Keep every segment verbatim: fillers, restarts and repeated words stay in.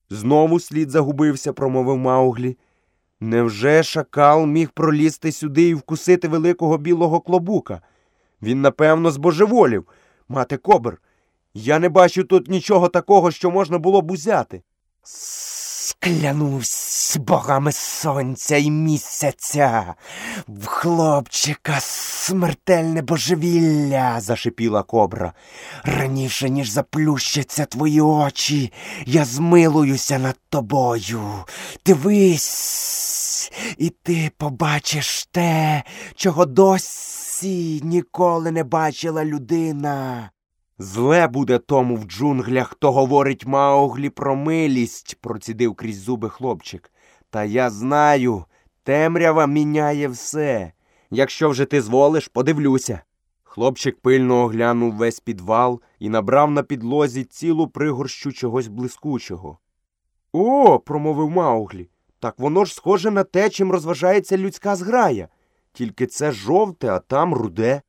Знову слід загубився, промовив Мауглі. Невже шакал міг пролізти сюди і вкусити великого білого клобука? Він, напевно, збожеволів. Мате Кобр, я не бачу тут нічого такого, що можна було б узяти. Склянусь богами сонця і місяця, в хлопчика смертельне божевілля, зашипіла Кобра. Раніше, ніж заплющаться твої очі, я змилуюся над тобою. Дивись, і ти побачиш те, чого досі ніколи не бачила людина. Зле буде тому в джунглях, хто говорить Мауглі про милість, процідив крізь зуби хлопчик. Та я знаю, темрява міняє все. Якщо вже ти зволиш, подивлюся. Хлопчик пильно оглянув весь підвал і набрав на підлозі цілу пригорщу чогось блискучого. О, промовив Мауглі, так воно ж схоже на те, чим розважається людська зграя. Тільки це жовте, а там руде.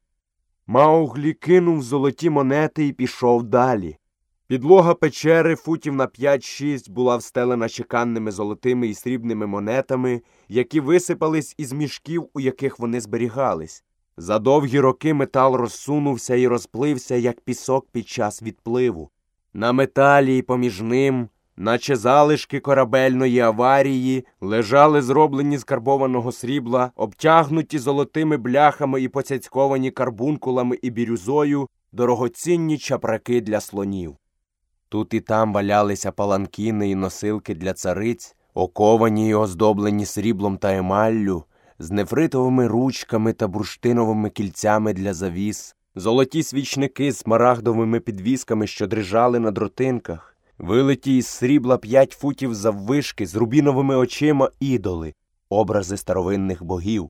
Мауглі кинув золоті монети і пішов далі. Підлога печери футів на п'ять-шість була встелена чеканними золотими і срібними монетами, які висипались із мішків, у яких вони зберігались. За довгі роки метал розсунувся і розплився, як пісок під час відпливу. На металі і поміж ним, наче залишки корабельної аварії, лежали зроблені з карбованого срібла, обтягнуті золотими бляхами і поцяцьковані карбункулами і бірюзою, дорогоцінні чапраки для слонів. Тут і там валялися паланкіни і носилки для цариць, оковані і оздоблені сріблом та емаллю, з нефритовими ручками та бурштиновими кільцями для завіс, золоті свічники з смарагдовими підвісками, що дрижали на дротинках, вилиті із срібла п'ять футів заввишки з рубіновими очима ідоли, образи старовинних богів.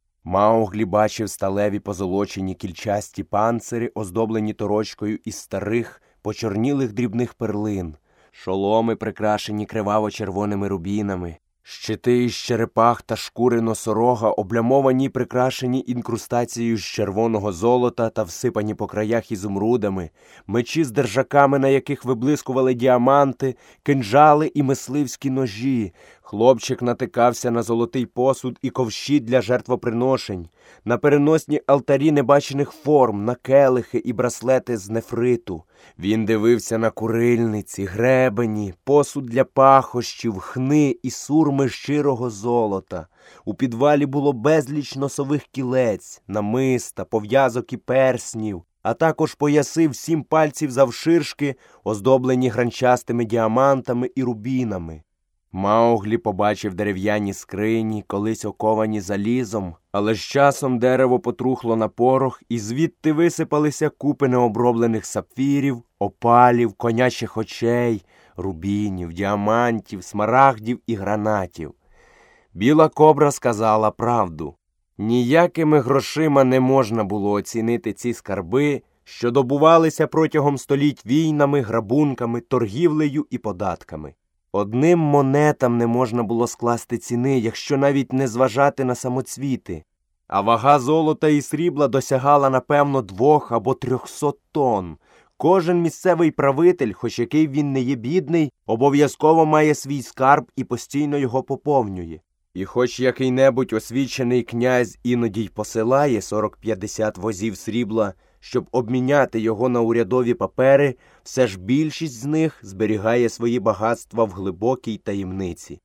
Мауглі бачив сталеві позолочені кільчасті панцири, оздоблені торочкою із старих, почорнілих дрібних перлин, шоломи, прикрашені криваво-червоними рубінами, щити із черепах та шкури носорога, облямовані, прикрашені інкрустацією з червоного золота та всипані по краях ізумрудами, мечі з держаками, на яких виблискували діаманти, кинджали і мисливські ножі. Хлопчик натикався на золотий посуд і ковші для жертвоприношень, на переносні алтарі небачених форм, на келихи і браслети з нефриту. Він дивився на курильниці, гребені, посуд для пахощів, хни і сурми щирого золота. У підвалі було безліч носових кілець, намиста, пов'язок і перснів, а також пояси в сім пальців завширшки, оздоблені гранчастими діамантами і рубінами. Мауглі побачив дерев'яні скрині, колись оковані залізом, але з часом дерево потрухло на порох, і звідти висипалися купи необроблених сапфірів, опалів, конячих очей, рубінів, діамантів, смарагдів і гранатів. Біла Кобра сказала правду. Ніякими грошима не можна було оцінити ці скарби, що добувалися протягом століть війнами, грабунками, торгівлею і податками. Одним монетам не можна було скласти ціни, якщо навіть не зважати на самоцвіти. А вага золота і срібла досягала, напевно, двох або трьохсот тонн. Кожен місцевий правитель, хоч який він не є бідний, обов'язково має свій скарб і постійно його поповнює. І хоч який-небудь освічений князь іноді й посилає сорок-п'ятдесят возів срібла, щоб обміняти його на урядові папери, все ж більшість з них зберігає свої багатства в глибокій таємниці.